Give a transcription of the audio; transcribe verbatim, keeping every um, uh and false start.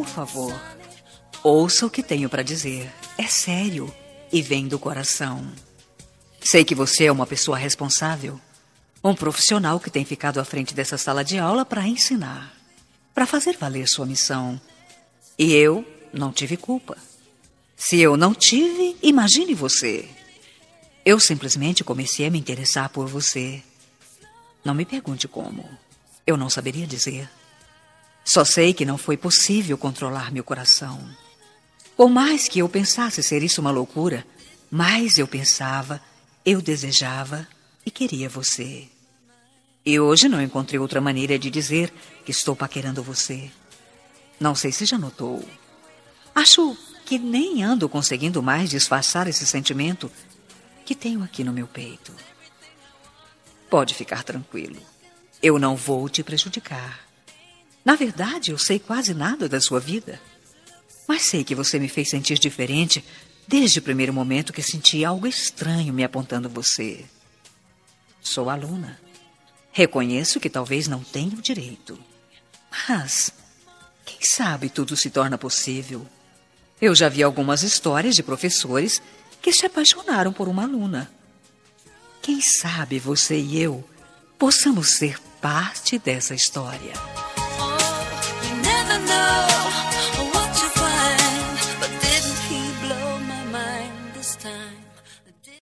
por favor, ouça o que tenho para dizer. É sério e vem do coração. Sei que você é uma pessoa responsável, um profissional que tem ficado à frente dessa sala de aula para ensinar, para fazer valer sua missão. E eu não tive culpa. Se eu não tive, imagine você. Eu simplesmente comecei a me interessar por você. Não me pergunte como. Eu não saberia dizer. Só sei que não foi possível controlar meu coração. Por mais que eu pensasse ser isso uma loucura, mais eu pensava, eu desejava e queria você. E hoje não encontrei outra maneira de dizer que estou paquerando você. Não sei se já notou. Acho que nem ando conseguindo mais disfarçar esse sentimento que tenho aqui no meu peito. Pode ficar tranquilo. Eu não vou te prejudicar. Na verdade, eu sei quase nada da sua vida. Mas sei que você me fez sentir diferente desde o primeiro momento que senti algo estranho me apontando você. Sou aluna. Reconheço que talvez não tenha o direito. Mas, quem sabe tudo se torna possível. Eu já vi algumas histórias de professores que se apaixonaram por uma aluna. Quem sabe você e eu possamos ser parte dessa história. Oh, you never know what you find, but didn't he blow my mind this time?